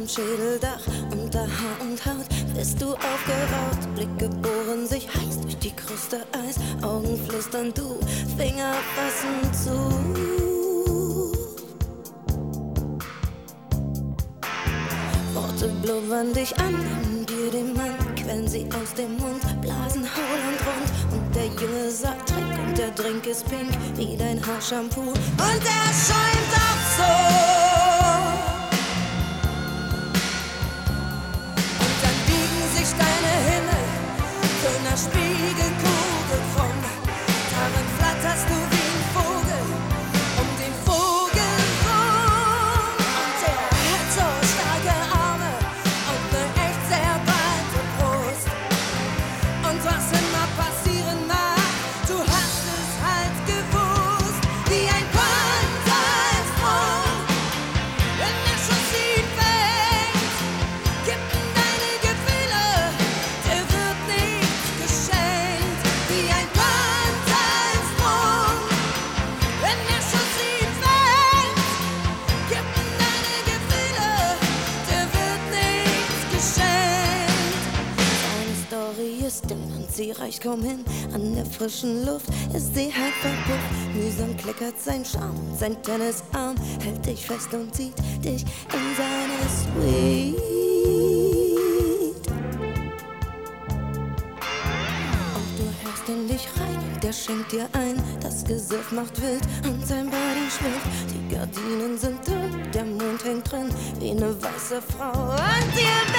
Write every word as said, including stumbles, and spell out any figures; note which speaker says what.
Speaker 1: vom Schädeldach, unter Haar und Haut bist du aufgeraut. Blicke bohren sich heiß durch die Kruste Eis, Augen flüstern du, Finger fassen zu. Worte blubbern dich an, nimm dir den Mann, quellen sie aus dem Mund, blasen hauland rund. Und der Junge sagt Trick und der Drink ist pink wie dein Haarshampoo. Und er scheint auch so. Und dann biegen sich deine Himmel zu einer Spiegelkugel krumm. Darin flatterst du wie ein Vogel um den Vogel rum. Und er hat so starke Arme und ne echt sehr breite Brust. Und was immer passieren mag, du hast es halt gewusst. Wie ein Kontersprung, wenn der Schuss ihn fängt, kippen deine Gefühle, dir wird nichts geschenkt. Wie ein Kontersprung, wenn der Schuss ihn fängt, kippen deine Gefühle, dir wird nichts geschenkt. Seine Story ist dünn und sie reicht kaum hin. An der frischen Luft ist sie halb verpufft. Mühsam kleckert sein Charme, sein Tennisarm hält dich fest und zieht dich in seine Suite. Und du hörst in dich rein und der schenkt dir ein. Das Gesicht macht wild und sein Body schwillt. Die Gardinen sind dünn, der Mond hängt drin wie eine weiße Frau an dir.